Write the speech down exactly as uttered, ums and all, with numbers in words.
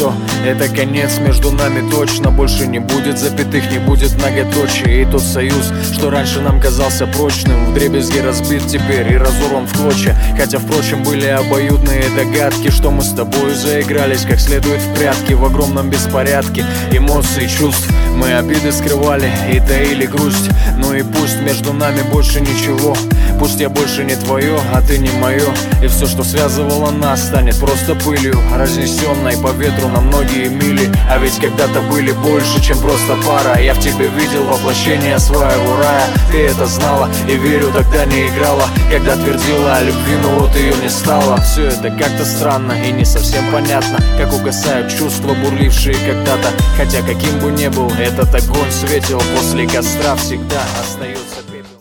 все, это конец между нами точно. Больше не будет запятых, не будет многоточия. И тот союз, что раньше нам казался прочным, вдребезги разбит теперь и разорван в клочья. Хотя, впрочем, были обоюдные догадки, что мы с тобой заигрались как следует в прятки. В огромном беспорядке эмоций, чувств мы обиды скрывали и таили грусть. Ну и пусть между нами больше ничего, пусть я больше не твое, а ты не мое. И все, что связывало нас, станет просто пылью, разнесенной по ветру на многие мили. А ведь когда-то были больше, чем просто пара. Я в тебе видел воплощение своего рая. Ты это знала и, верю, тогда не играла, когда твердила о любви, но вот ее не стало. Все это как-то странно и не совсем понятно, как угасают чувства, бурлившие когда-то. Хотя каким бы ни был этот огонь, светил после костра всегда остается.